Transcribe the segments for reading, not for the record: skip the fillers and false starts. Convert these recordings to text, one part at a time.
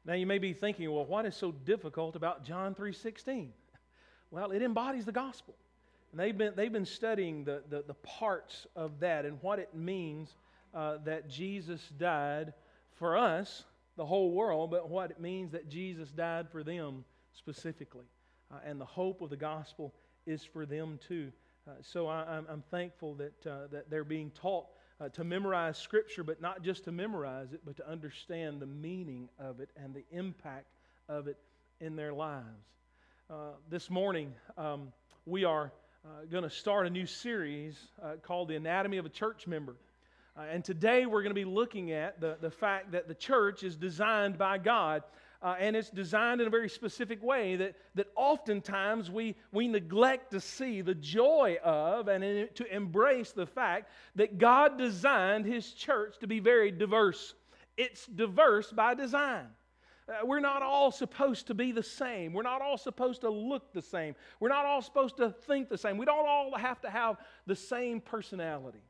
Now you may be thinking, well, what is so difficult about John 3:16? Well, it embodies the gospel. And they've been studying the parts of that and what it means that Jesus died for us, the whole world, but what it means that Jesus died for them specifically. And the hope of the gospel is for them too. So I'm thankful that they're being taught to memorize Scripture, but not just to memorize it, but to understand the meaning of it and the impact of it in their lives. This morning, we are going to start a new series called The Anatomy of a Church Member. And today we're going to be looking at the fact that the church is designed by God. And it's designed in a very specific way that oftentimes we neglect to see the joy of and to embrace the fact that God designed His church to be very diverse. It's diverse by design. We're not all supposed to be the same. We're not all supposed to look the same. We're not all supposed to think the same. We don't all have to have the same personality.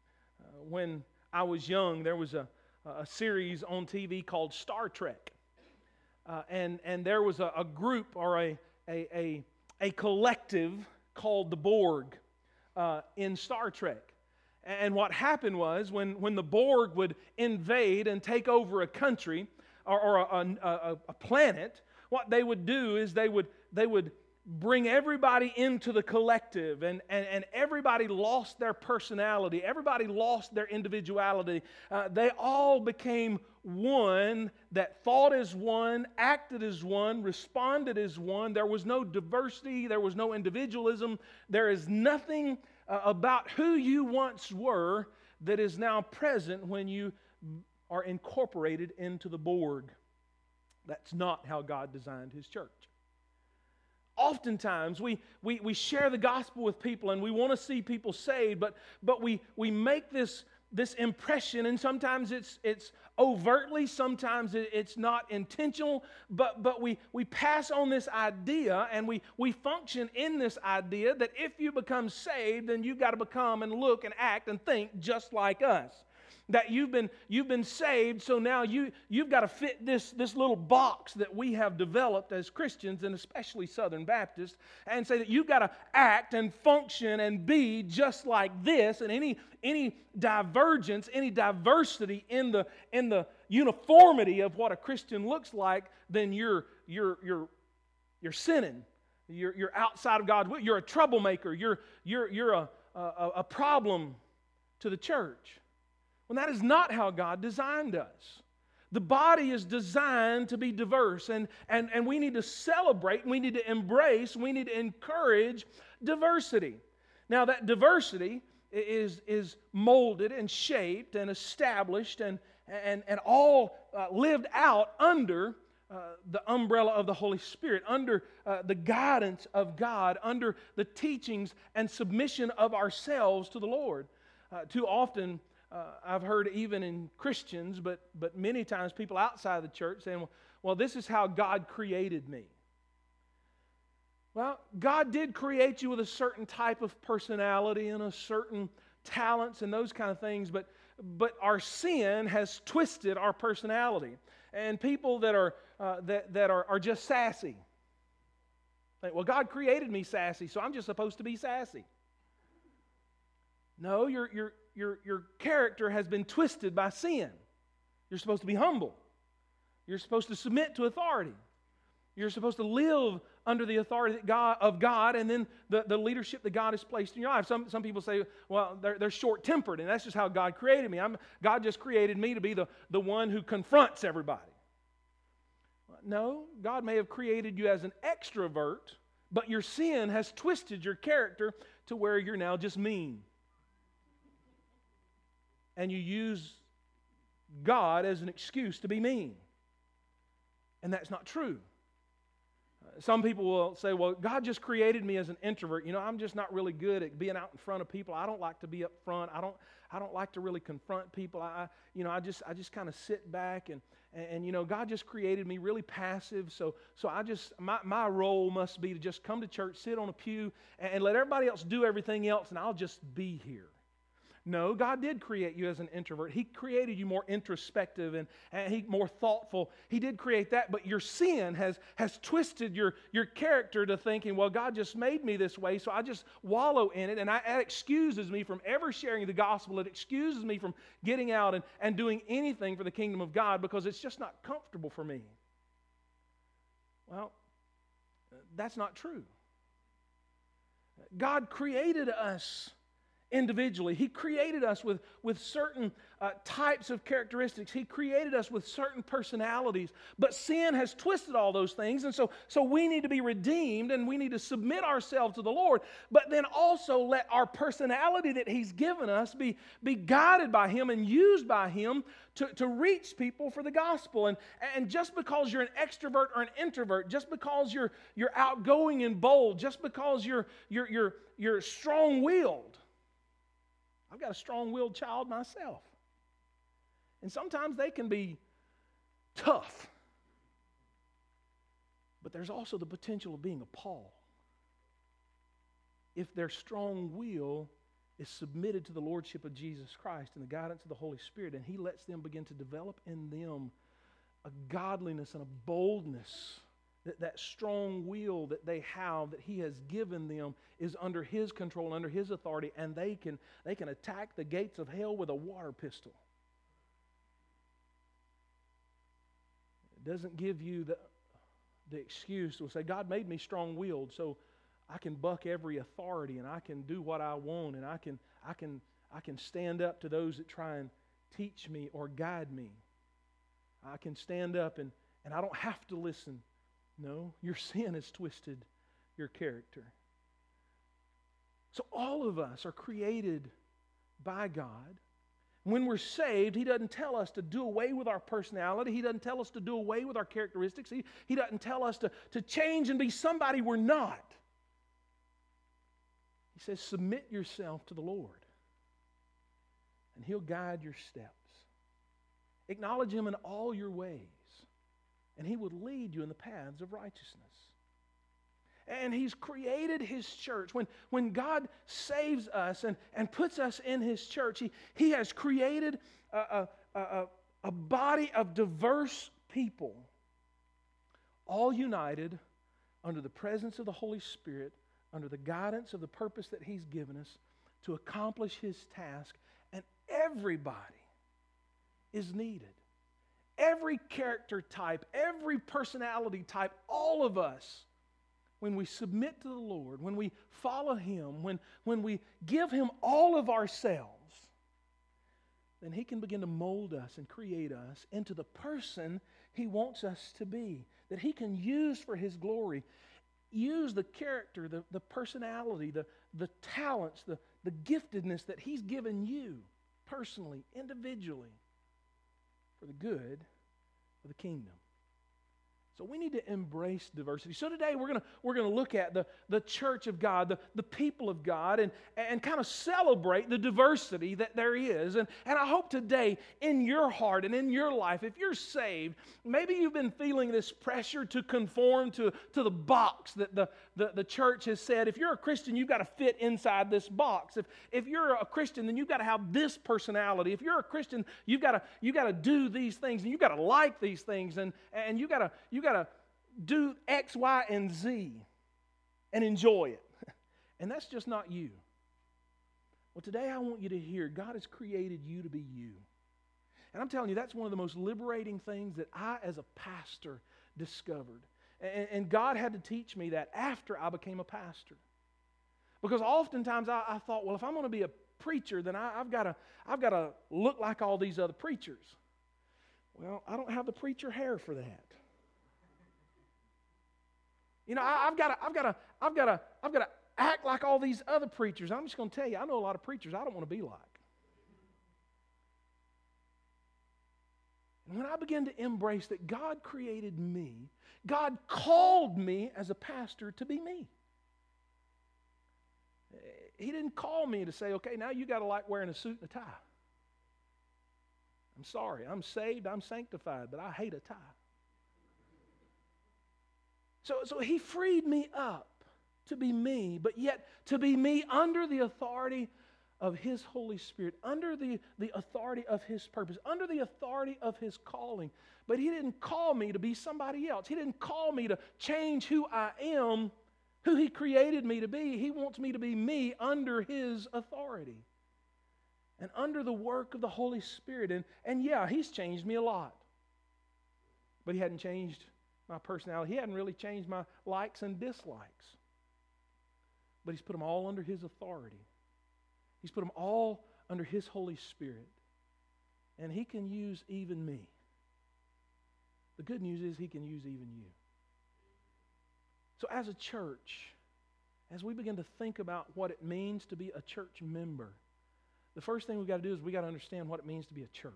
When I was young, there was a series on TV called Star Trek. And there was a group or a collective called the Borg in Star Trek. And what happened was when the Borg would invade and take over a country or a planet, what they would do is they would bring everybody into the collective, and everybody lost their personality. Everybody lost their individuality. They all became one that thought as one, acted as one, responded as one. There was no diversity. There was no individualism. There is nothing about who you once were that is now present when you are incorporated into the Borg. That's not how God designed His church. Oftentimes, we share the gospel with people and we want to see people saved, but we make this impression, and sometimes it's overtly, sometimes it's not intentional, but we pass on this idea and we function in this idea that if you become saved, then you've got to become and look and act and think just like us. That you've been saved, so now you've got to fit this little box that we have developed as Christians, and especially Southern Baptists, and say that you've got to act and function and be just like this, and any divergence, any diversity in the uniformity of what a Christian looks like, then you're sinning. You're outside of God. You're a troublemaker. You're a problem to the church. Well, that is not how God designed us. The body is designed to be diverse, and we need to celebrate, we need to embrace, we need to encourage diversity. Now, that diversity is molded and shaped and established and all lived out under the umbrella of the Holy Spirit, under the guidance of God, under the teachings and submission of ourselves to the Lord. Too often, I've heard even in Christians, but many times people outside the church saying, well, this is how God created me. Well, God did create you with a certain type of personality and a certain talents and those kind of things, but our sin has twisted our personality. And people that are just sassy think, well, God created me sassy, so I'm just supposed to be sassy. No, your character has been twisted by sin. You're supposed to be humble. You're supposed to submit to authority. You're supposed to live under the authority of God and then the leadership that God has placed in your life. Some people say, well, they're short-tempered, and that's just how God created me. God just created me to be the one who confronts everybody. No, God may have created you as an extrovert, but your sin has twisted your character to where you're now just mean. And you use God as an excuse to be mean. And that's not true. Some people will say, well, God just created me as an introvert. I'm just not really good at being out in front of people. I don't like to be up front. I don't like to really confront people. I just kind of sit back and God just created me really passive. So I just my role must be to just come to church, sit on a pew, and let everybody else do everything else, and I'll just be here. No, God did create you as an introvert. He created you more introspective and more thoughtful. He did create that, but your sin has twisted your character to thinking, well, God just made me this way, so I just wallow in it, and that excuses me from ever sharing the gospel. It excuses me from getting out and doing anything for the kingdom of God because it's just not comfortable for me. Well, that's not true. God created us individually. He created us with certain types of characteristics. He created us with certain personalities. But sin has twisted all those things. And so we need to be redeemed and we need to submit ourselves to the Lord. But then also let our personality that He's given us be guided by Him and used by Him to reach people for the gospel. And just because you're an extrovert or an introvert, just because you're outgoing and bold, just because you're strong-willed. I've got a strong-willed child myself. And sometimes they can be tough. But there's also the potential of being a Paul. If their strong will is submitted to the lordship of Jesus Christ and the guidance of the Holy Spirit, and He lets them begin to develop in them a godliness and a boldness, that strong will that they have, that He has given them, is under His control, under His authority, and they can attack the gates of hell with a water pistol. It doesn't give you the excuse to say, God made me strong-willed, so I can buck every authority, and I can do what I want, and I can stand up to those that try and teach me or guide me. I can stand up and I don't have to listen. No, your sin has twisted your character. So all of us are created by God. When we're saved, He doesn't tell us to do away with our personality. He doesn't tell us to do away with our characteristics. He doesn't tell us to change and be somebody we're not. He says, submit yourself to the Lord, and He'll guide your steps. Acknowledge Him in all your ways, and He will lead you in the paths of righteousness. And He's created His church. When God saves us and puts us in His church, He has created a body of diverse people, all united under the presence of the Holy Spirit, under the guidance of the purpose that He's given us to accomplish His task. And everybody is needed. Every character type, every personality type, all of us, when we submit to the Lord, when we follow Him, when we give Him all of ourselves, then He can begin to mold us and create us into the person He wants us to be, that He can use for His glory. Use the character, the personality, the talents, the giftedness that He's given you personally, individually, for the good of the kingdom. So we need to embrace diversity. So today we're going to look at the church of God, the people of God, and kind of celebrate the diversity that there is. And I hope today in your heart and in your life, if you're saved, maybe you've been feeling this pressure to conform to the box that the church has said. If you're a Christian, you've got to fit inside this box. If you're a Christian, then you've got to have this personality. If you're a Christian, you've got to do these things, and you've got to like these things, and you've got to do X, Y, and Z and enjoy it. And that's just not you. Well, today I want you to hear God has created you to be you. And I'm telling you, that's one of the most liberating things that I, as a pastor, discovered. And God had to teach me that after I became a pastor. Because oftentimes I thought, well, if I'm going to be a preacher, then I've got to look like all these other preachers. Well, I don't have the preacher hair for that. You know, I've got to act like all these other preachers. I'm just going to tell you, I know a lot of preachers I don't want to be like. And when I began to embrace that God created me, God called me as a pastor to be me. He didn't call me to say, okay, now you got to like wearing a suit and a tie. I'm sorry, I'm saved, I'm sanctified, but I hate a tie. So He freed me up to be me, but yet to be me under the authority of His Holy Spirit, under the authority of His purpose, under the authority of His calling. But He didn't call me to be somebody else. He didn't call me to change who I am, who He created me to be. He wants me to be me under His authority and under the work of the Holy Spirit. And yeah, He's changed me a lot. But He hadn't changed my personality. He hadn't really changed my likes and dislikes. But He's put them all under His authority. He's put them all under His Holy Spirit. And He can use even me. The good news is He can use even you. So as a church, as we begin to think about what it means to be a church member, the first thing we've got to do is we've got to understand what it means to be a church.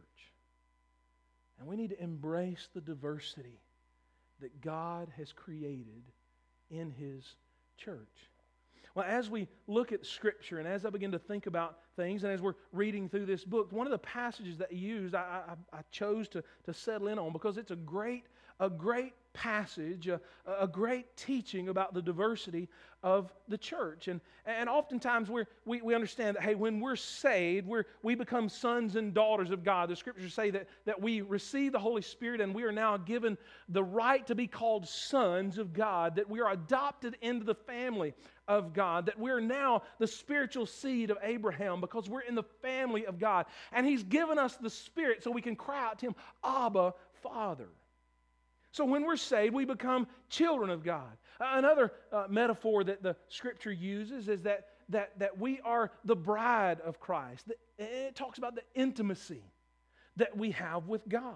And we need to embrace the diversity that God has created in His church. Well, as we look at Scripture and as I begin to think about things and as we're reading through this book, one of the passages that He used, I chose to settle in on because it's a great passage, a great teaching about the diversity of the church. And oftentimes we understand that, hey, when we're saved, we become sons and daughters of God. The Scriptures say that we receive the Holy Spirit and we are now given the right to be called sons of God, that we are adopted into the family of God, that we're now the spiritual seed of Abraham because we're in the family of God. And He's given us the Spirit so we can cry out to Him, Abba, Father. So when we're saved, we become children of God. Another metaphor that the Scripture uses is that we are the bride of Christ. It talks about the intimacy that we have with God.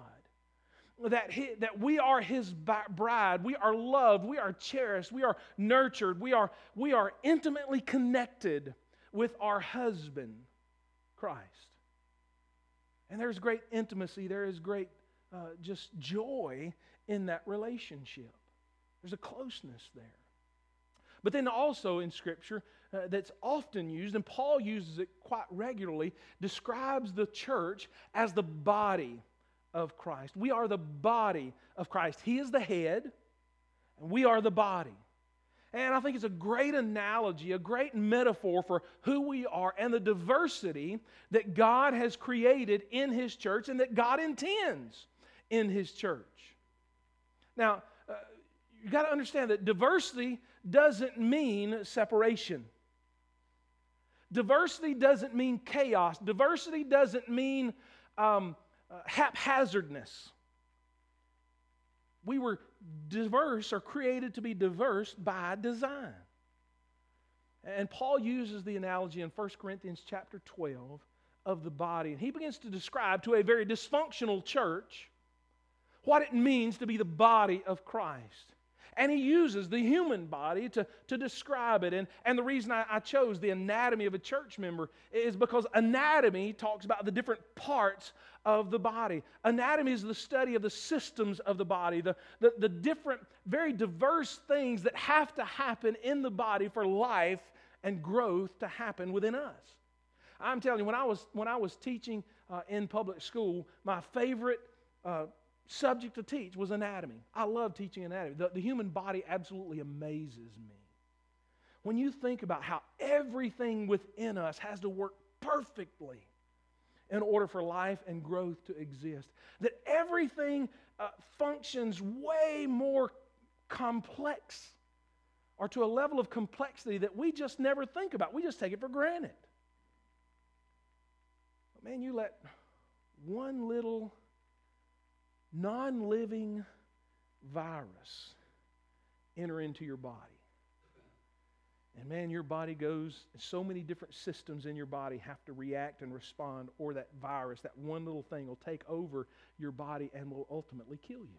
That we are His bride, we are loved, we are cherished, we are nurtured, we are intimately connected with our husband, Christ. And there's great intimacy, there is great just joy in that relationship. There's a closeness there. But then also in Scripture that's often used, and Paul uses it quite regularly, describes the church as the body of Christ. We are the body of Christ. He is the head, and we are the body. And I think it's a great analogy, a great metaphor for who we are and the diversity that God has created in His church and that God intends in His church. Now, you've got to understand that diversity doesn't mean separation. Diversity doesn't mean chaos. Diversity doesn't mean haphazardness. We were diverse or created to be diverse by design. And Paul uses the analogy in 1 Corinthians chapter 12 of the body. And he begins to describe to a very dysfunctional church what it means to be the body of Christ. And he uses the human body to describe it. And the reason I chose the anatomy of a church member is because anatomy talks about the different parts of the body. Anatomy is the study of the systems of the body, the different, very diverse things that have to happen in the body for life and growth to happen within us. I'm telling you, when I was teaching in public school, my favorite subject to teach was anatomy. I love teaching anatomy. The human body absolutely amazes me. When you think about how everything within us has to work perfectly in order for life and growth to exist, that everything functions way more complex or to a level of complexity that we just never think about. We just take it for granted. But man, you let one little non-living virus enter into your body. And man, your body goes, so many different systems in your body have to react and respond, or that virus, that one little thing will take over your body and will ultimately kill you.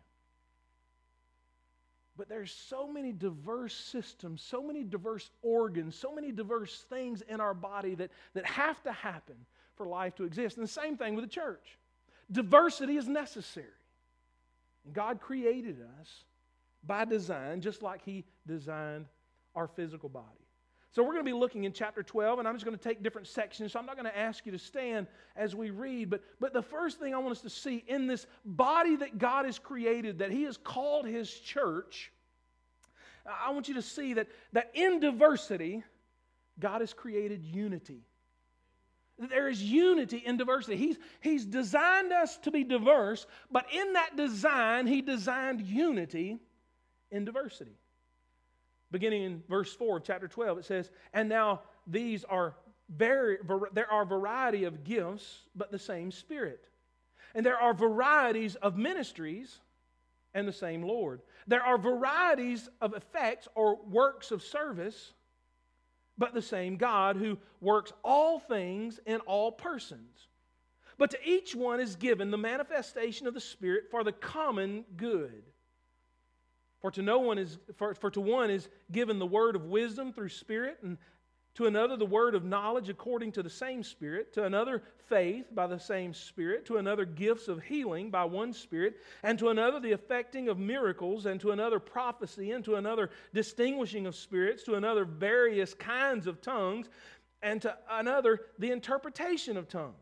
But there's so many diverse systems, so many diverse organs, so many diverse things in our body that have to happen for life to exist. And the same thing with the church. Diversity is necessary. And God created us by design, just like He designed our physical body. So we're going to be looking in chapter 12, and I'm just going to take different sections, so I'm not going to ask you to stand as we read. But the first thing I want us to see in this body that God has created, that He has called His church, I want you to see that in diversity, God has created unity. There is unity in diversity. He's designed us to be diverse, but in that design, He designed unity in diversity. Beginning in verse 4 of chapter 12, it says, "And now there are variety of gifts, but the same Spirit. And there are varieties of ministries, and the same Lord. There are varieties of effects or works of service, but the same God who works all things in all persons. But to each one is given the manifestation of the Spirit for the common good. For to one is given the word of wisdom through Spirit, and to another the word of knowledge according to the same Spirit, to another faith by the same Spirit, to another gifts of healing by one Spirit, and to another the effecting of miracles, and to another prophecy, and to another distinguishing of spirits, to another various kinds of tongues, and to another the interpretation of tongues.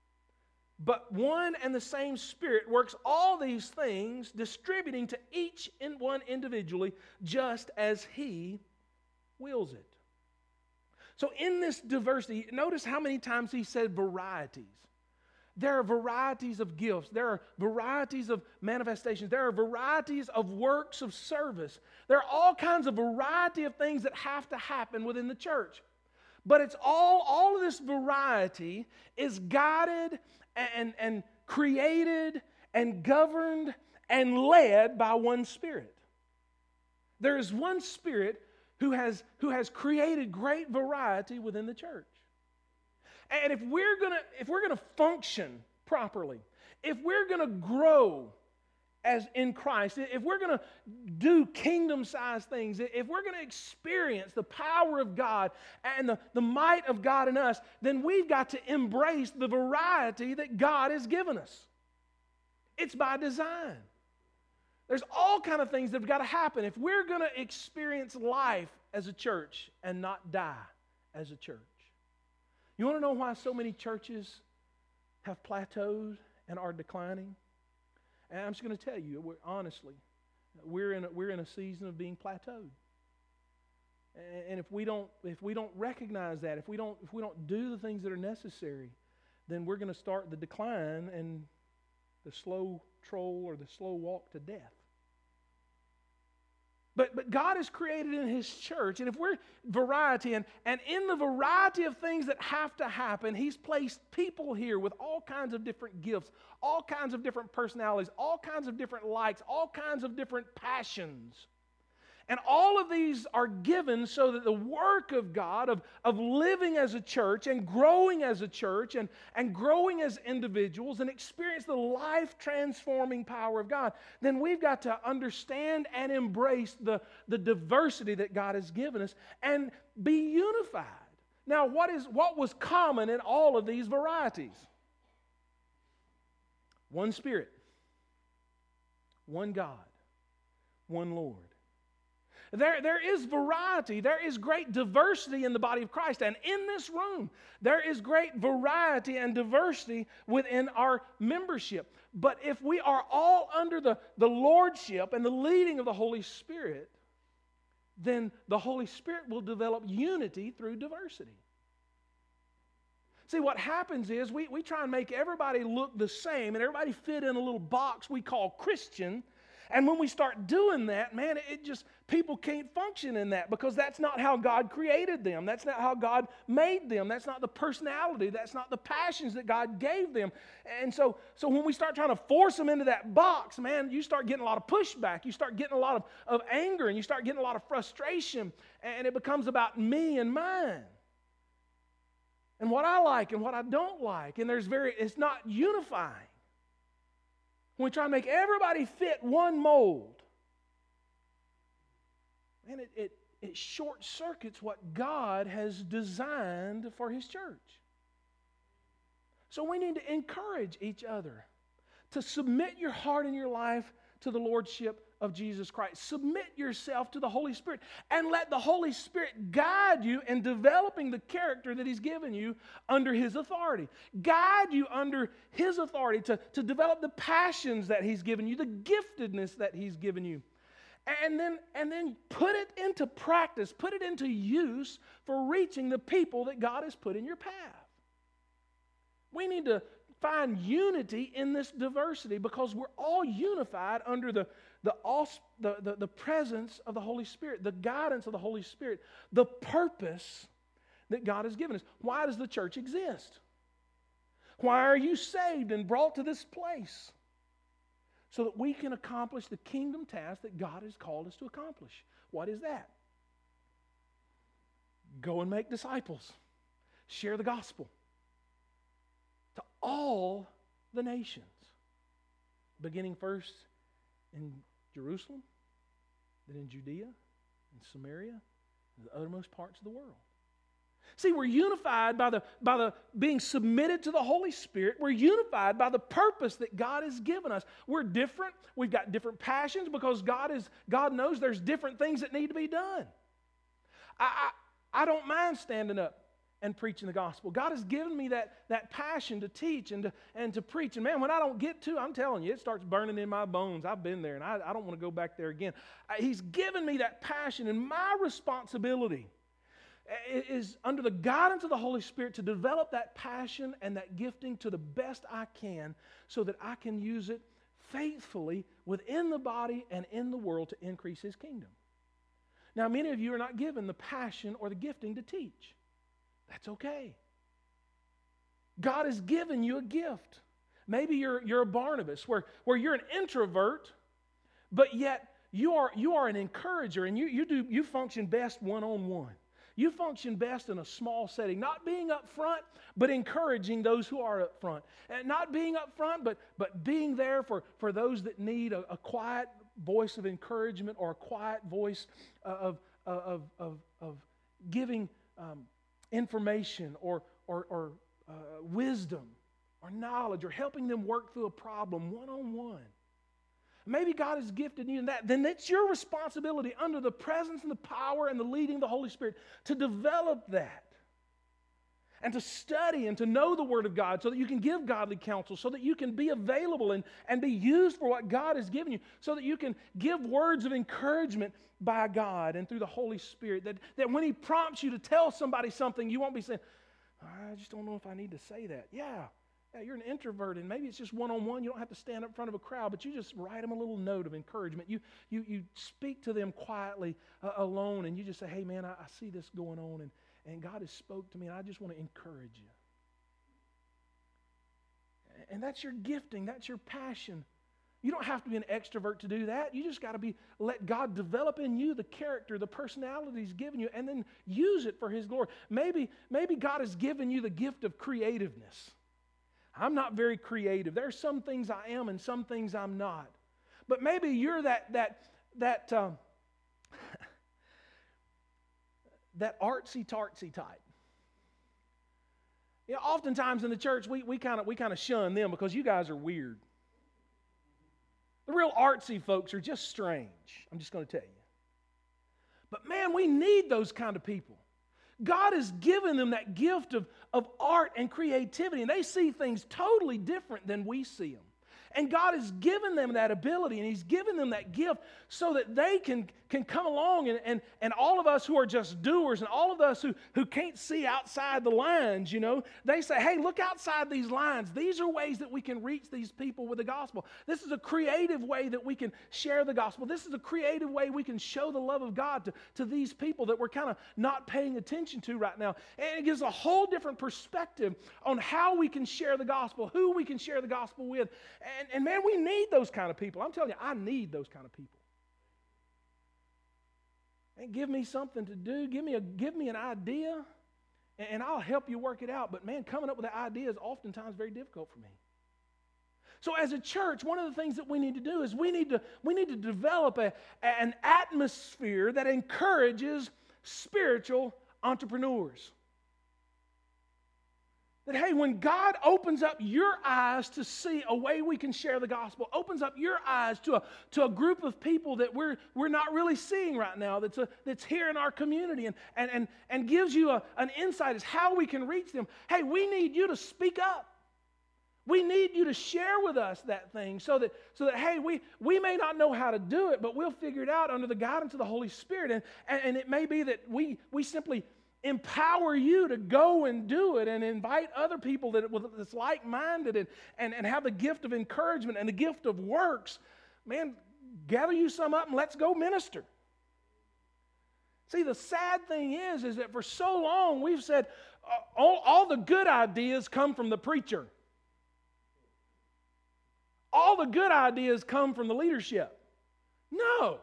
But one and the same Spirit works all these things, distributing to each one individually, just as He wills it." So in this diversity, notice how many times He said varieties. There are varieties of gifts. There are varieties of manifestations. There are varieties of works of service. There are all kinds of variety of things that have to happen within the church. But it's all of this variety is guided and created and governed and led by one Spirit. There is one Spirit who has created great variety within the church. And if we're gonna function properly, if we're gonna grow as in Christ, if we're gonna do kingdom-sized things, if we're gonna experience the power of God and the might of God in us, then we've got to embrace the variety that God has given us. It's by design. There's all kind of things that have got to happen if we're going to experience life as a church and not die as a church. You want to know why so many churches have plateaued and are declining? And I'm just going to tell you, honestly, we're in a season of being plateaued. And if we don't recognize that, if we don't do the things that are necessary, then we're going to start the decline and the slow troll or the slow walk to death. But God has created in His church, and if we're variety, and in the variety of things that have to happen, He's placed people here with all kinds of different gifts, all kinds of different personalities, all kinds of different likes, all kinds of different passions. And all of these are given so that the work of God, of living as a church and growing as a church and growing as individuals and experience the life-transforming power of God, then we've got to understand and embrace the diversity that God has given us and be unified. Now, what was common in all of these varieties? One Spirit, one God, one Lord. There is variety. There is great diversity in the body of Christ. And in this room, there is great variety and diversity within our membership. But if we are all under the lordship and the leading of the Holy Spirit, then the Holy Spirit will develop unity through diversity. See, what happens is we try and make everybody look the same and everybody fit in a little box we call Christian. And when we start doing that, man, people can't function in that because that's not how God created them. That's not how God made them. That's not the personality. That's not the passions that God gave them. And so when we start trying to force them into that box, man, you start getting a lot of pushback. You start getting a lot of anger, and you start getting a lot of frustration, and it becomes about me and mine. And what I like and what I don't like. And it's not unifying. When we try to make everybody fit one mold, man, it short-circuits what God has designed for His church. So we need to encourage each other to submit your heart and your life to the lordship of Jesus Christ. Submit yourself to the Holy Spirit and let the Holy Spirit guide you in developing the character that He's given you under His authority. Guide you under His authority to develop the passions that He's given you, the giftedness that He's given you. And then put it into practice, put it into use for reaching the people that God has put in your path. We need to find unity in this diversity because we're all unified under the presence of the Holy Spirit, the guidance of the Holy Spirit, the purpose that God has given us. Why does the church exist? Why are you saved and brought to this place? So that we can accomplish the kingdom task that God has called us to accomplish. What is that? Go and make disciples. Share the gospel to all the nations. Beginning first in Jerusalem, then in Judea, and Samaria, and the uttermost parts of the world. See, we're unified by the being submitted to the Holy Spirit. We're unified by the purpose that God has given us. We're different. We've got different passions because God knows there's different things that need to be done. I don't mind standing up and preaching the gospel. God has given me that passion to teach and to preach. And man, when I don't get to, I'm telling you, it starts burning in my bones. I've been there, and I don't want to go back there again. He's given me that passion, and my responsibility is under the guidance of the Holy Spirit to develop that passion and that gifting to the best I can so that I can use it faithfully within the body and in the world to increase His kingdom. Now, many of you are not given the passion or the gifting to teach. That's okay. God has given you a gift. Maybe you're a Barnabas where you're an introvert, but yet you are an encourager, and you function best one-on-one. You function best in a small setting, not being up front, but encouraging those who are up front. And not being up front, but being there for those that need a quiet voice of encouragement or a quiet voice of giving information or wisdom or knowledge or helping them work through a problem one-on-one. Maybe God has gifted you in that. Then it's your responsibility under the presence and the power and the leading of the Holy Spirit to develop that and to study and to know the Word of God so that you can give godly counsel, so that you can be available and be used for what God has given you, so that you can give words of encouragement by God and through the Holy Spirit, that when He prompts you to tell somebody something, you won't be saying, I just don't know if I need to say that. Yeah, you're an introvert, and maybe it's just one-on-one. You don't have to stand up in front of a crowd, but you just write them a little note of encouragement. You speak to them quietly alone, and you just say, hey, man, I see this going on, and God has spoke to me, and I just want to encourage you. And that's your gifting. That's your passion. You don't have to be an extrovert to do that. You just got to let God develop in you the character, the personality He's given you, and then use it for His glory. Maybe God has given you the gift of creativeness. I'm not very creative. There are some things I am and some things I'm not. But maybe you're that artsy-tartsy type. You know, oftentimes in the church, we kind of shun them because you guys are weird. The real artsy folks are just strange. I'm just going to tell you. But man, we need those kind of people. God has given them that gift of art and creativity, and they see things totally different than we see them. And God has given them that ability, and He's given them that gift so that they can come along, and all of us who are just doers, and all of us who can't see outside the lines, you know, they say, hey, look outside these lines. These are ways that we can reach these people with the gospel. This is a creative way that we can share the gospel. This is a creative way we can show the love of God to these people that we're kind of not paying attention to right now. And it gives a whole different perspective on how we can share the gospel, who we can share the gospel with. And man, we need those kind of people. I'm telling you, I need those kind of people. And give me something to do. Give me an idea, and I'll help you work it out. But man, coming up with the idea is oftentimes very difficult for me. So as a church, one of the things that we need to do is we need to develop an atmosphere that encourages spiritual entrepreneurs. That, hey, when God opens up your eyes to see a way we can share the gospel, opens up your eyes to a group of people that we're not really seeing right now, that's here in our community, and gives you an insight as how we can reach them. Hey, we need you to speak up. We need you to share with us that thing so that hey, we may not know how to do it, but we'll figure it out under the guidance of the Holy Spirit. And it may be that we simply empower you to go and do it and invite other people that's like-minded and have the gift of encouragement and the gift of works. Man, gather you some up and let's go minister. See, the sad thing is that for so long we've said all the good ideas come from the preacher. All the good ideas come from the leadership. No.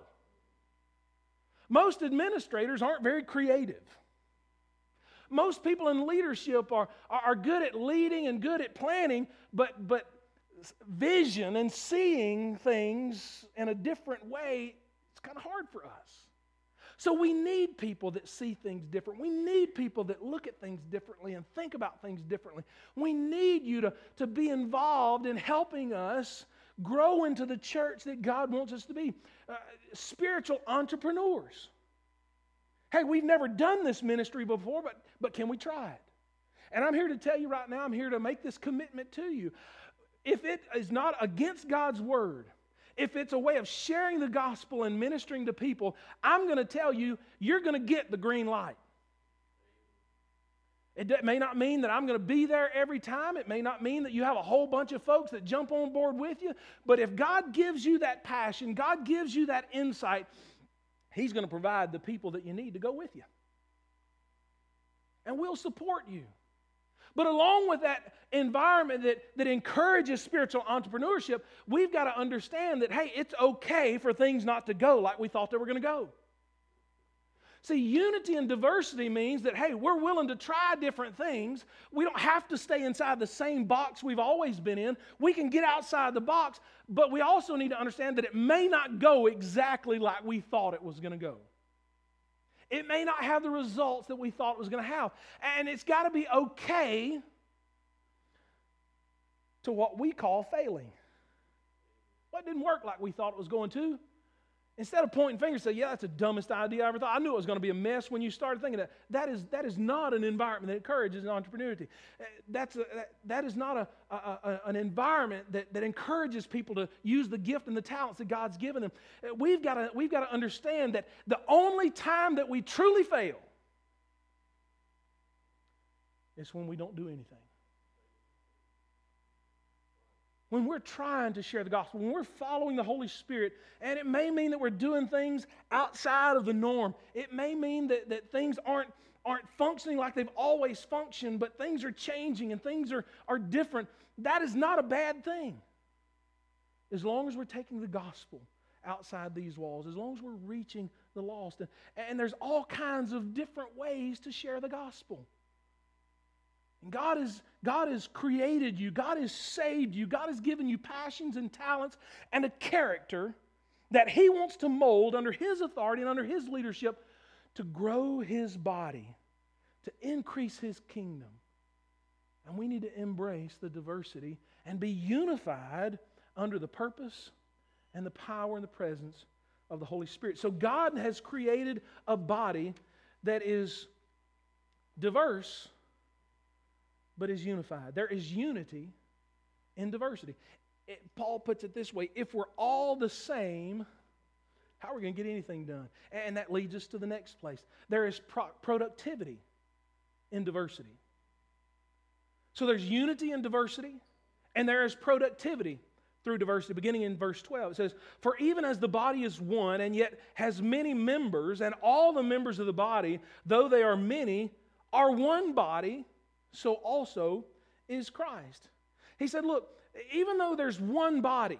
Most administrators aren't very creative. Most people in leadership are good at leading and good at planning, but vision and seeing things in a different way, it's kind of hard for us. So we need people that see things different. We need people that look at things differently and think about things differently. We need you to be involved in helping us grow into the church that God wants us to be. Spiritual entrepreneurs. Hey, we've never done this ministry before, but can we try it? And I'm here to tell you right now, I'm here to make this commitment to you. If it is not against God's word, if it's a way of sharing the gospel and ministering to people, I'm going to tell you, you're going to get the green light. It may not mean that I'm going to be there every time. It may not mean that you have a whole bunch of folks that jump on board with you. But if God gives you that passion, God gives you that insight, He's going to provide the people that you need to go with you. And we'll support you. But along with that environment that encourages spiritual entrepreneurship, we've got to understand that, hey, it's okay for things not to go like we thought they were going to go. See, unity and diversity means that, hey, we're willing to try different things. We don't have to stay inside the same box we've always been in. We can get outside the box, but we also need to understand that it may not go exactly like we thought it was going to go. It may not have the results that we thought it was going to have. And it's got to be okay to what we call failing. Well, it didn't work like we thought it was going to. Instead of pointing fingers and say, yeah, that's the dumbest idea I ever thought. I knew it was going to be a mess when you started thinking that. That is not an environment that encourages entrepreneurship. That is not an environment that encourages people to use the gift and the talents that God's given them. We've got to understand that the only time that we truly fail is when we don't do anything. When we're trying to share the gospel, when we're following the Holy Spirit, and it may mean that we're doing things outside of the norm. It may mean that things aren't functioning like they've always functioned, but things are changing and things are different. That is not a bad thing. As long as we're taking the gospel outside these walls, as long as we're reaching the lost. And there's all kinds of different ways to share the gospel. And God has created you. God has saved you. God has given you passions and talents and a character that He wants to mold under His authority and under His leadership to grow His body, to increase His kingdom. And we need to embrace the diversity and be unified under the purpose and the power and the presence of the Holy Spirit. So God has created a body that is diverse but is unified. There is unity in diversity. Paul puts it this way: if we're all the same, how are we going to get anything done? And that leads us to the next place. There is productivity in diversity. So there's unity in diversity, and there is productivity through diversity. Beginning in verse 12, it says, "For even as the body is one, and yet has many members, and all the members of the body, though they are many, are one body, so also is Christ." He said, look, even though there's one body,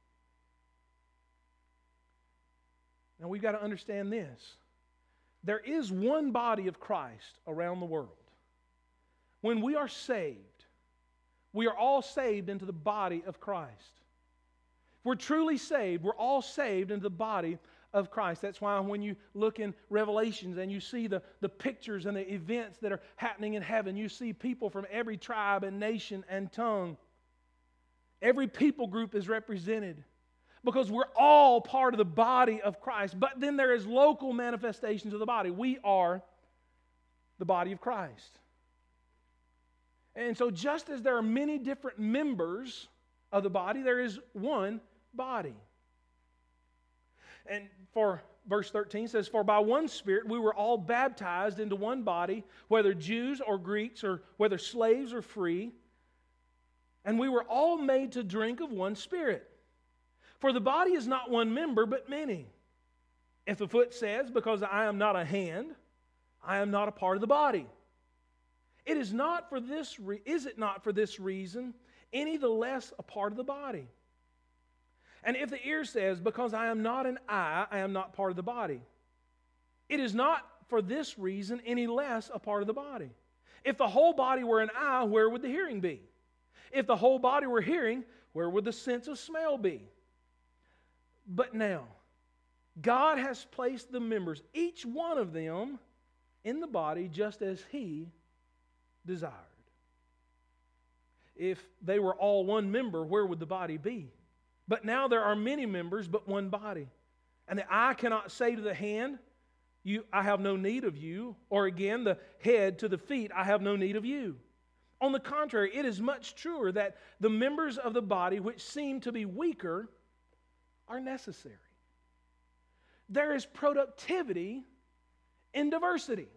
now we've got to understand this. There is one body of Christ around the world. When we are saved, we are all saved into the body of Christ. If we're truly saved, we're all saved into the body of Christ. That's why when you look in Revelations and you see the pictures and the events that are happening in heaven, you see people from every tribe and nation and tongue. Every people group is represented because we're all part of the body of Christ. But then there is local manifestations of the body. We are the body of Christ. And so just as there are many different members of the body, there is one body. And for verse 13 says, "For by one Spirit we were all baptized into one body, whether Jews or Greeks, or whether slaves or free, and we were all made to drink of one Spirit. For the body is not one member, but many. If the foot says, because I am not a hand, I am not a part of the body, is it not for this reason any the less a part of the body? And if the ear says, because I am not an eye, I am not part of the body, it is not for this reason any less a part of the body. If the whole body were an eye, where would the hearing be? If the whole body were hearing, where would the sense of smell be? But now, God has placed the members, each one of them, in the body just as He desired. If they were all one member, where would the body be? But now there are many members, but one body. And the eye cannot say to the hand, I have no need of you. Or again, the head to the feet, I have no need of you. On the contrary, it is much truer that the members of the body which seem to be weaker are necessary. There is productivity in diversity.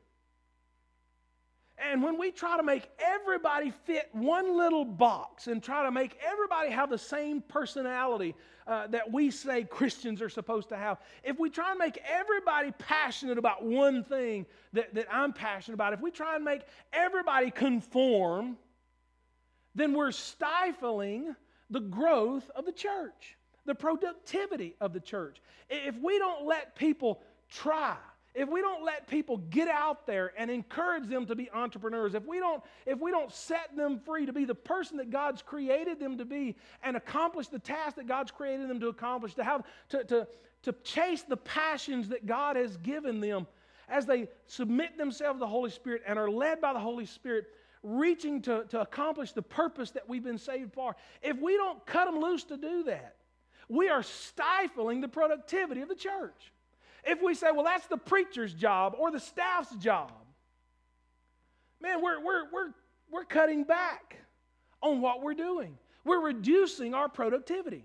And when we try to make everybody fit one little box and try to make everybody have the same personality that we say Christians are supposed to have, if we try and make everybody passionate about one thing that I'm passionate about, if we try and make everybody conform, then we're stifling the growth of the church, the productivity of the church. If we don't let people try, if we don't let people get out there and encourage them to be entrepreneurs, if we don't set them free to be the person that God's created them to be and accomplish the task that God's created them to accomplish, to chase the passions that God has given them as they submit themselves to the Holy Spirit and are led by the Holy Spirit, reaching to accomplish the purpose that we've been saved for. If we don't cut them loose to do that, we are stifling the productivity of the church. If we say, well, that's the preacher's job or the staff's job, man, we're cutting back on what we're doing. We're reducing our productivity.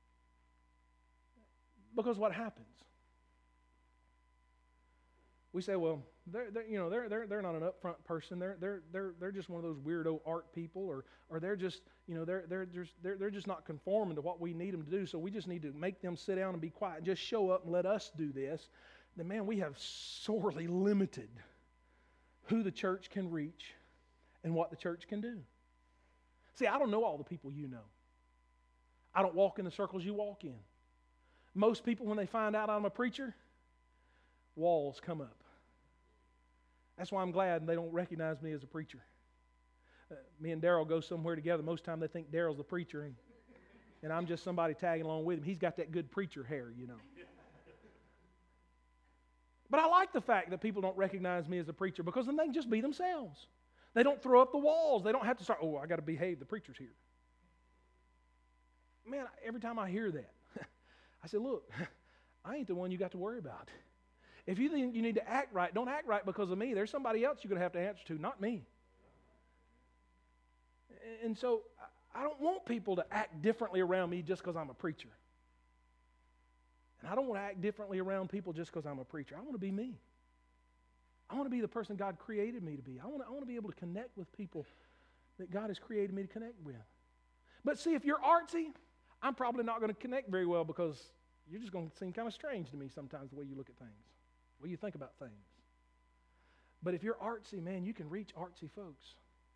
Because what happens? We say, well, they're not an upfront person. They're just one of those weirdo art people, or they're just they're just not conforming to what we need them to do. So we just need to make them sit down and be quiet and just show up and let us do this. Then man, we have sorely limited who the church can reach and what the church can do. See, I don't know all the people you know. I don't walk in the circles you walk in. Most people, when they find out I'm a preacher, walls come up. That's why I'm glad they don't recognize me as a preacher. Me and Daryl go somewhere together. Most of the time they think Daryl's the preacher, and I'm just somebody tagging along with him. He's got that good preacher hair, you know. But I like the fact that people don't recognize me as a preacher, because then they can just be themselves. They don't throw up the walls. They don't have to start, I got to behave. The preacher's here. Man, every time I hear that, I say, look, I ain't the one you got to worry about. If you think you need to act right, don't act right because of me. There's somebody else you're going to have to answer to, not me. And so I don't want people to act differently around me just because I'm a preacher. And I don't want to act differently around people just because I'm a preacher. I want to be me. I want to be the person God created me to be. I want to be able to connect with people that God has created me to connect with. But see, if you're artsy, I'm probably not going to connect very well, because you're just going to seem kind of strange to me sometimes, the way you look at things, the way you think about things. But if you're artsy, man, you can reach artsy folks.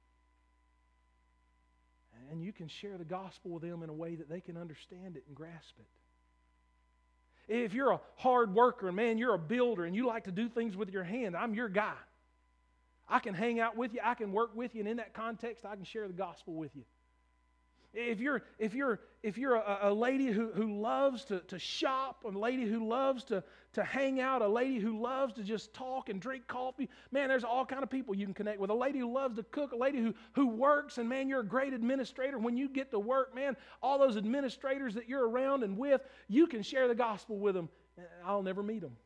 And you can share the gospel with them in a way that they can understand it and grasp it. If you're a hard worker, and man, you're a builder, and you like to do things with your hand, I'm your guy. I can hang out with you, I can work with you, and in that context, I can share the gospel with you. If you're a lady who loves to shop, a lady who loves to hang out, a lady who loves to just talk and drink coffee, man, there's all kind of people you can connect with. A lady who loves to cook, a lady who works, and man, you're a great administrator. When you get to work, man, all those administrators that you're around and with, you can share the gospel with them. I'll never meet them.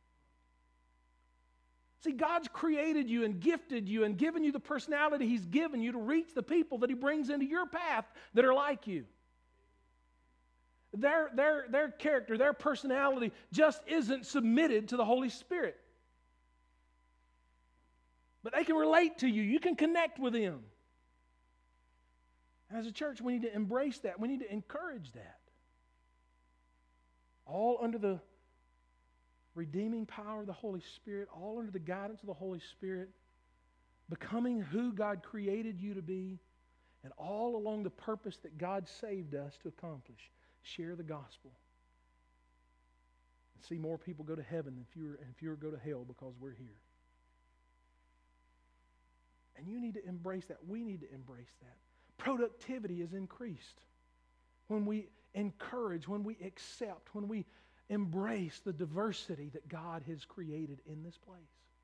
See, God's created you and gifted you and given you the personality He's given you to reach the people that He brings into your path that are like you. their character, their personality just isn't submitted to the Holy Spirit. But they can relate to you. You can connect with them. And as a church, we need to embrace that. We need to encourage that. All under the redeeming power of the Holy Spirit, all under the guidance of the Holy Spirit, becoming who God created you to be, and all along the purpose that God saved us to accomplish. Share the gospel. And see more people go to heaven than fewer go to hell because we're here. And you need to embrace that. We need to embrace that. Productivity is increased when we encourage, when we accept, when we embrace the diversity that God has created in this place.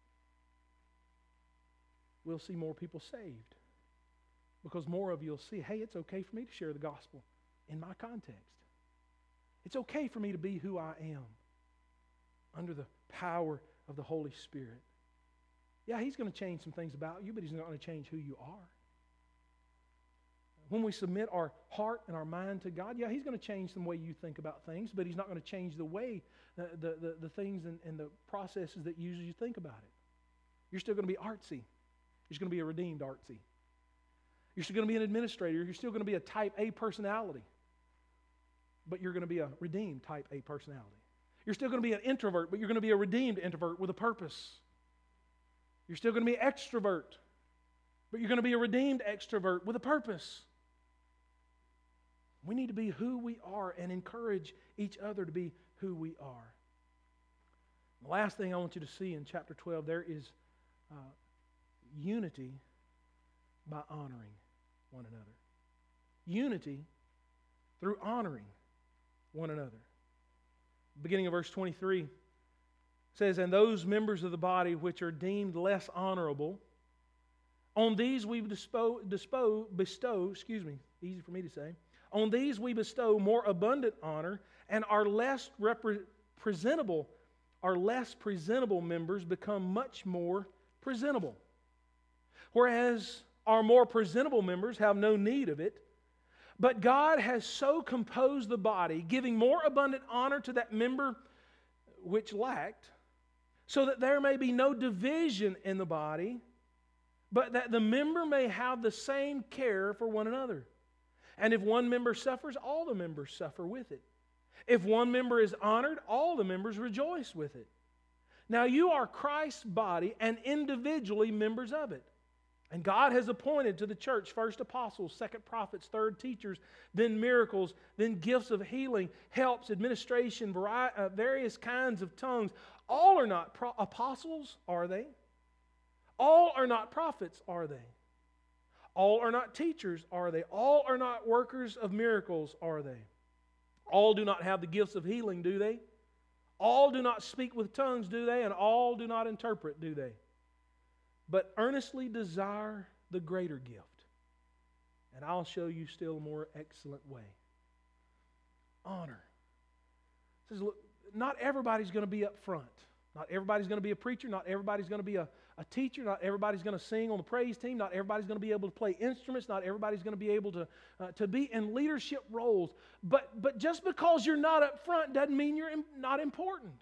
We'll see more people saved because more of you will see, hey, it's okay for me to share the gospel in my context. It's okay for me to be who I am under the power of the Holy Spirit. Yeah, He's going to change some things about you, but He's not going to change who you are. When we submit our heart and our mind to God, yeah, He's going to change the way you think about things, but He's not going to change the way, the things and the processes that you think about it. You're still going to be artsy. You're going to be a redeemed artsy. You're still going to be an administrator. You're still going to be a type A personality, but you're going to be a redeemed type A personality. You're still going to be an introvert, but you're going to be a redeemed introvert with a purpose. You're still going to be an extrovert, but you're going to be a redeemed extrovert with a purpose. We need to be who we are and encourage each other to be who we are. The last thing I want you to see in chapter 12, there is unity by honoring one another. Unity through honoring one another. Beginning of verse 23 says, "And those members of the body which are deemed less honorable, on these we bestow, easy for me to say, on these we bestow more abundant honor, and our less presentable members become much more presentable. Whereas our more presentable members have no need of it, but God has so composed the body, giving more abundant honor to that member which lacked, so that there may be no division in the body, but that the member may have the same care for one another. And if one member suffers, all the members suffer with it. If one member is honored, all the members rejoice with it. Now you are Christ's body and individually members of it. And God has appointed to the church first apostles, second prophets, third teachers, then miracles, then gifts of healing, helps, administration, various kinds of tongues. All are not apostles, are they? All are not prophets, are they? All are not teachers, are they? All are not workers of miracles, are they? All do not have the gifts of healing, do they? All do not speak with tongues, do they? And all do not interpret, do they? But earnestly desire the greater gift, and I'll show you still a more excellent way. Honor. It says, look, not everybody's going to be up front. Not everybody's going to be a preacher. Not everybody's going to be a teacher. Not everybody's going to sing on the praise team. Not everybody's going to be able to play instruments. Not everybody's going to be able to be in leadership roles. But just because you're not up front doesn't mean you're not important.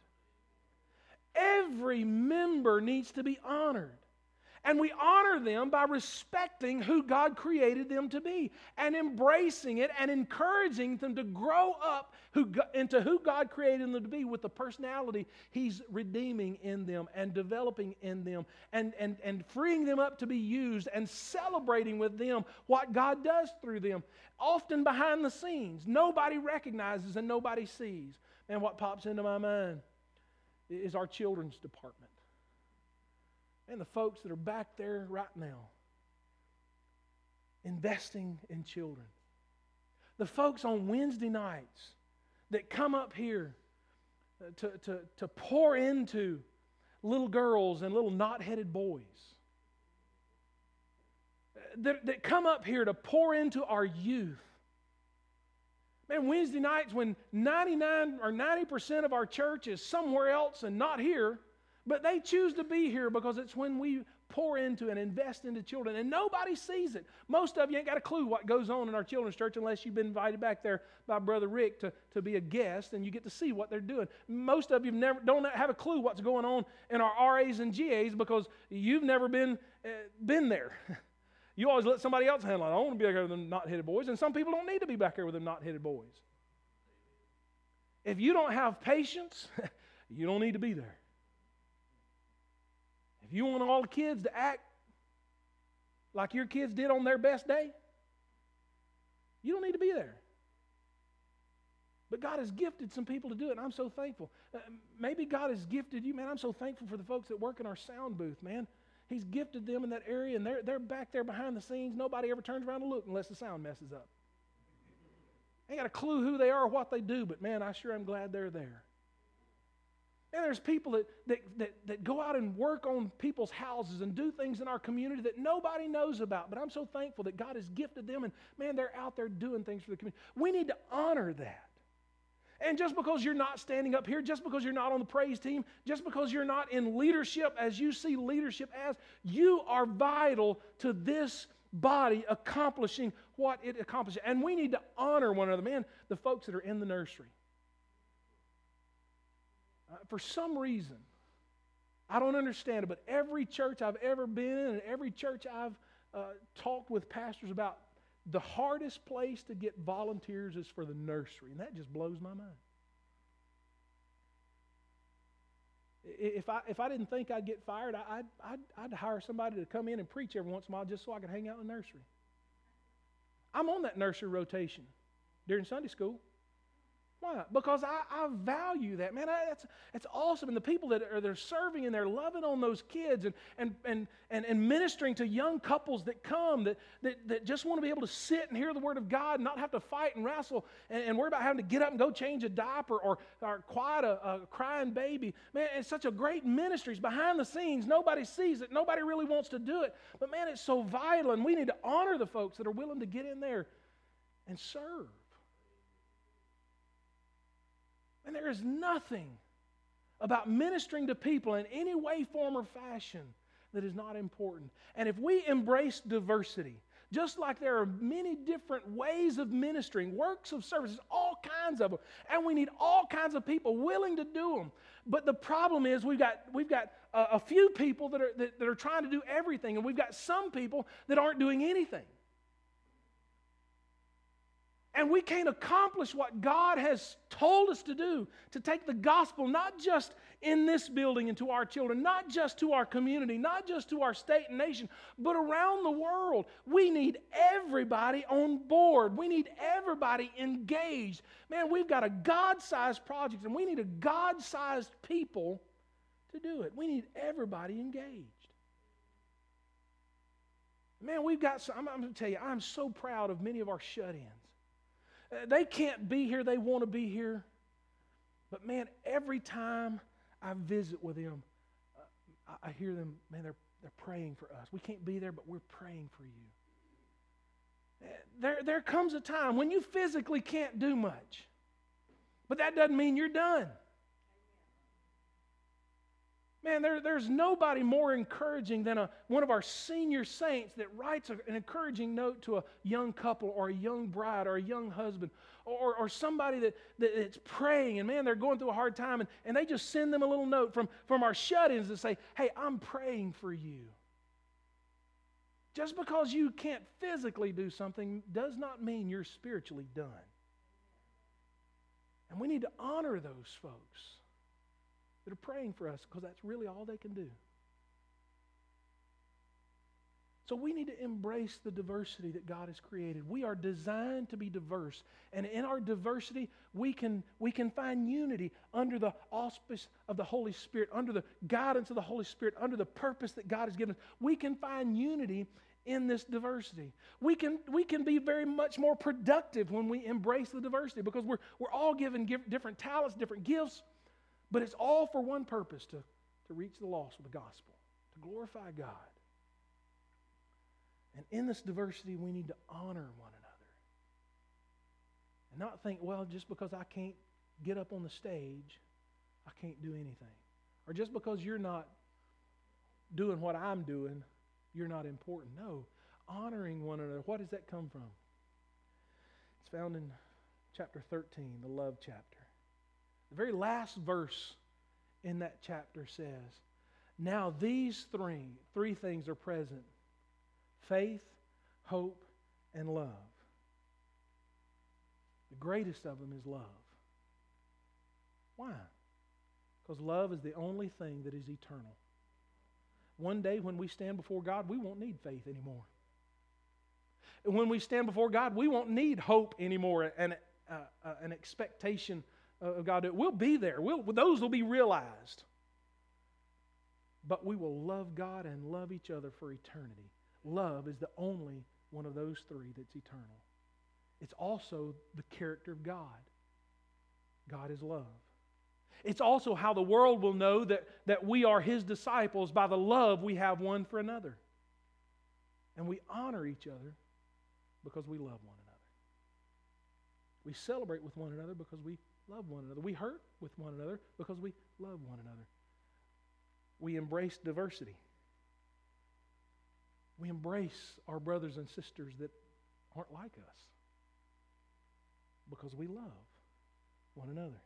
Every member needs to be honored. And we honor them by respecting who God created them to be and embracing it and encouraging them to grow up into who God created them to be with the personality He's redeeming in them and developing in them and freeing them up to be used and celebrating with them what God does through them, often behind the scenes. Nobody recognizes and nobody sees. Man, what pops into my mind is our children's department. And the folks that are back there right now investing in children. The folks on Wednesday nights that come up here to pour into little girls and little knot-headed boys. That come up here to pour into our youth. Man, Wednesday nights when 99 or 90% of our church is somewhere else and not here, but they choose to be here because it's when we pour into and invest into children, and nobody sees it. Most of you ain't got a clue what goes on in our children's church unless you've been invited back there by Brother Rick to be a guest, and you get to see what they're doing. Most of you don't have a clue what's going on in our RAs and GAs because you've never been there. You always let somebody else handle it. I want to be back there with them not-headed boys, and some people don't need to be back there with them not-headed boys. If you don't have patience, you don't need to be there. If you want all the kids to act like your kids did on their best day, you don't need to be there. But God has gifted some people to do it, and I'm so thankful. Maybe God has gifted you, man. I'm so thankful for the folks that work in our sound booth, man. He's gifted them in that area, and they're back there behind the scenes. Nobody ever turns around to look unless the sound messes up. I ain't got a clue who they are or what they do, but man, I sure am glad they're there. And there's people that go out and work on people's houses and do things in our community that nobody knows about. But I'm so thankful that God has gifted them, and man, they're out there doing things for the community. We need to honor that. And just because you're not standing up here, just because you're not on the praise team, just because you're not in leadership as you see leadership as, you are vital to this body accomplishing what it accomplishes. And we need to honor one another. Man, the folks that are in the nursery. For some reason, I don't understand it, but every church I've ever been in and every church I've talked with pastors about, the hardest place to get volunteers is for the nursery, and that just blows my mind. If I didn't think I'd get fired, I'd hire somebody to come in and preach every once in a while just so I could hang out in the nursery. I'm on that nursery rotation during Sunday school. Why? Because I value that. Man, that's awesome. And the people that are serving and they're loving on those kids and ministering to young couples that come that just want to be able to sit and hear the Word of God and not have to fight and wrestle and worry about having to get up and go change a diaper or quiet a crying baby. Man, it's such a great ministry. It's behind the scenes. Nobody sees it. Nobody really wants to do it. But man, it's so vital, and we need to honor the folks that are willing to get in there and serve. And there is nothing about ministering to people in any way, form, or fashion that is not important. And if we embrace diversity, just like there are many different ways of ministering, works of services, all kinds of them, and we need all kinds of people willing to do them. But the problem is we've got a few people that are trying to do everything, and we've got some people that aren't doing anything. And we can't accomplish what God has told us to do, to take the gospel not just in this building and to our children, not just to our community, not just to our state and nation, but around the world. We need everybody on board. We need everybody engaged. Man, we've got a God-sized project, and we need a God-sized people to do it. We need everybody engaged. Man, I'm going to tell you, I'm so proud of many of our shut-ins. They can't be here. They want to be here. But man, every time I visit with them, I hear them, man, they're praying for us. We can't be there, but we're praying for you. There comes a time when you physically can't do much. But that doesn't mean you're done. Man, there's nobody more encouraging than one of our senior saints that writes an encouraging note to a young couple or a young bride or a young husband or somebody that's praying, and man, they're going through a hard time, and they just send them a little note from our shut-ins that say, hey, I'm praying for you. Just because you can't physically do something does not mean you're spiritually done. And we need to honor those folks that are praying for us, because that's really all they can do. So we need to embrace the diversity that God has created. We are designed to be diverse, and in our diversity, we can find unity under the auspice of the Holy Spirit, under the guidance of the Holy Spirit, under the purpose that God has given us. We can find unity in this diversity. We can be very much more productive when we embrace the diversity, because we're all given different talents, different gifts. But it's all for one purpose, to reach the lost with the gospel, to glorify God. And in this diversity, we need to honor one another. And not think, well, just because I can't get up on the stage, I can't do anything. Or just because you're not doing what I'm doing, you're not important. No, honoring one another. What does that come from? It's found in chapter 13, the love chapter. The very last verse in that chapter says, now these three things are present: faith, hope, and love. The greatest of them is love. Why? Because love is the only thing that is eternal. One day when we stand before God, we won't need faith anymore. And when we stand before God, we won't need hope anymore and an expectation of God. We'll be there. Those will be realized. But we will love God and love each other for eternity. Love is the only one of those three that's eternal. It's also the character of God. God is love. It's also how the world will know that we are His disciples by the love we have one for another. And we honor each other because we love one another. We celebrate with one another because we love one another. We hurt with one another because we love one another. We embrace diversity. We embrace our brothers and sisters that aren't like us because we love one another.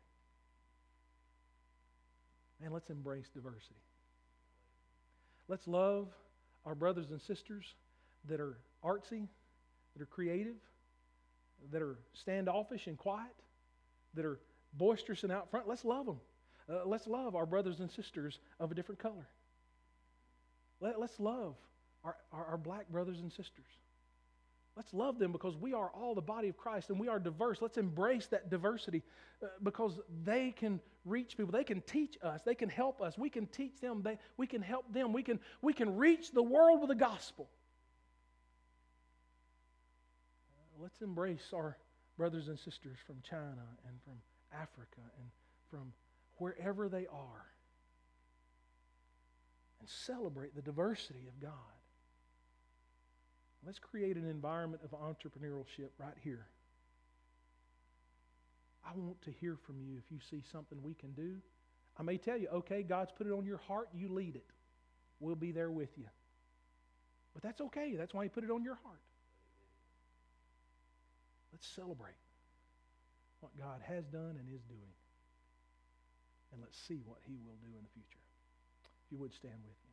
Man, let's embrace diversity. Let's love our brothers and sisters that are artsy, that are creative, that are standoffish and quiet, that are boisterous and out front. Let's love them. Let's love our brothers and sisters of a different color. Let's love our black brothers and sisters. Let's love them because we are all the body of Christ and we are diverse. Let's embrace that diversity because they can reach people. They can teach us. They can help us. We can teach them. We can help them. We can reach the world with the gospel. Let's embrace our brothers and sisters from China and from Africa and from wherever they are and celebrate the diversity of God. Let's create an environment of entrepreneurship right here. I want to hear from you if you see something we can do. I may tell you, okay, God's put it on your heart, you lead it. We'll be there with you. But that's okay. That's why He put it on your heart. Let's celebrate what God has done and is doing. And let's see what He will do in the future. If you would stand with me.